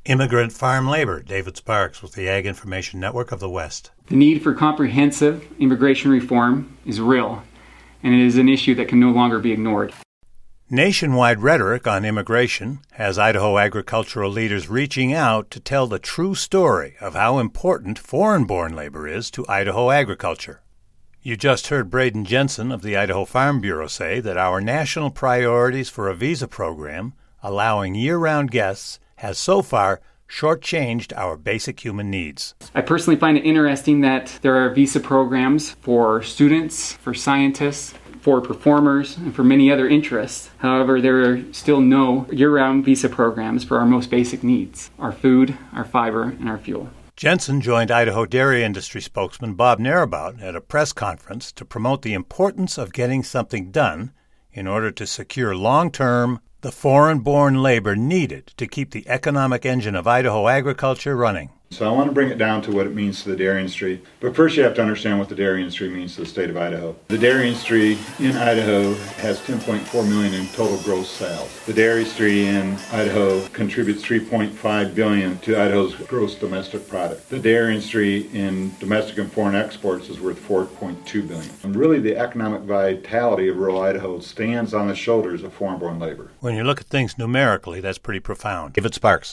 Immigrant farm labor. David Sparks with the Ag Information Network of the West. The need for comprehensive immigration reform is real, and it is an issue that can no longer be ignored. Nationwide rhetoric on immigration has Idaho agricultural leaders reaching out to tell the true story of how important foreign-born labor is to Idaho agriculture. You just heard Braden Jensen of the Idaho Farm Bureau say that our national priorities for a visa program allowing year-round guests has so far shortchanged our basic human needs. I personally find it interesting that there are visa programs for students, for scientists, for performers, and for many other interests. However, there are still no year-round visa programs for our most basic needs, our food, our fiber, and our fuel. Jensen joined Idaho dairy industry spokesman Bob Narabout at a press conference to promote the importance of getting something done in order to secure long-term the foreign-born labor needed to keep the economic engine of Idaho agriculture running. So I want to bring it down to what it means to the dairy industry. But first you have to understand what the dairy industry means to the state of Idaho. The dairy industry in Idaho has $10.4 million in total gross sales. The dairy industry in Idaho contributes $3.5 billion to Idaho's gross domestic product. The dairy industry in domestic and foreign exports is worth $4.2 billion. And really the economic vitality of rural Idaho stands on the shoulders of foreign-born labor. When you look at things numerically, that's pretty profound. David Sparks.